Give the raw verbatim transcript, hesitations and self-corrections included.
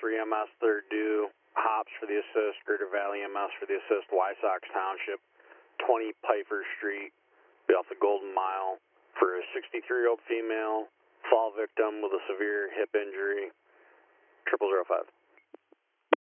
three M S, third due, Hops for the assist, Greater Valley M S for the assist, Wysox Township, twenty Piper Street, be off the Golden Mile for a sixty-three-year-old female, fall victim with a severe hip injury, triple zero five.